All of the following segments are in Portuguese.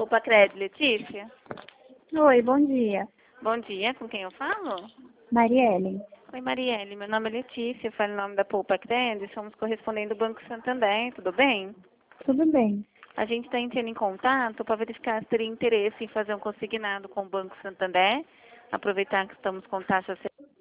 Poupa Cred, Letícia? Oi, bom dia. Bom dia, com quem eu falo? Marielle. Oi, Marielle, meu nome é Letícia, eu falo em nome da Poupa Cred, somos correspondentes do Banco Santander, tudo bem? Tudo bem. A gente está entrando em contato para verificar se teria interesse em fazer um consignado com o Banco Santander, aproveitar que estamos com taxa.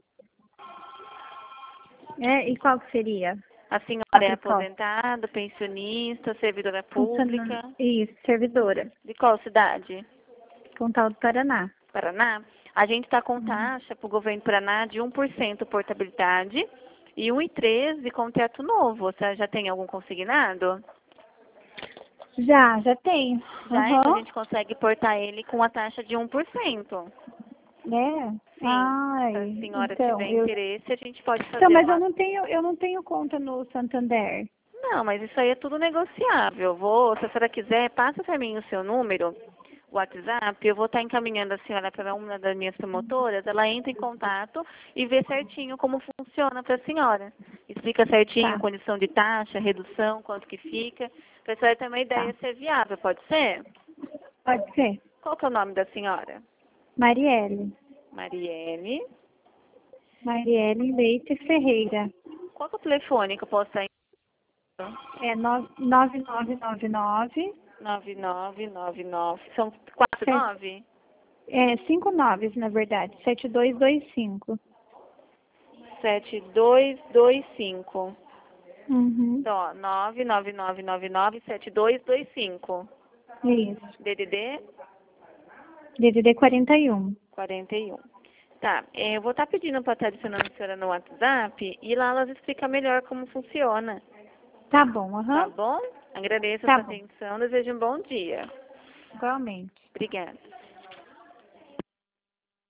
E qual que seria? A senhora A é proposta? aposentada, pensionista, servidora Funcionando. pública? Isso, servidora. De qual cidade? Pontal do Paraná. Paraná? A gente está com Uhum. taxa para o governo do Paraná de 1% portabilidade e 1,13% de contrato novo. Você já tem algum consignado? Já tenho. Já é que a Aham. gente consegue portar ele com a taxa de 1%. É? Sim. Se a Ai, senhora então, tiver interesse, a gente pode Então, fazer mas eu uma. não tenho conta no Santander. Não, mas isso aí é tudo negociável. Se a senhora quiser, passa para mim o seu número, o WhatsApp, eu vou estar encaminhando a senhora para uma das minhas promotoras, ela entra em contato e vê certinho como funciona para a senhora. Explica certinho Tá, condição de taxa, redução, quanto que fica, para a senhora ter uma tá. ideia se é viável, pode ser? Pode ser. Qual que é o nome da senhora? Marielle. Marielle. Marielle Leite Ferreira. Qual que é o telefone que eu posso estar É 9999. 9999. São quatro nove? É 5 noves, na verdade. 7225. 7225. Uhum. Então, ó, 999997225. Isso. DDD DDD 41. 41. Tá, eu vou estar pedindo para estar adicionando a senhora no WhatsApp e lá elas explicam melhor como funciona. Tá bom, Tá aham. bom? Agradeço a Tá sua bom. atenção, desejo um bom dia. Igualmente. Obrigada.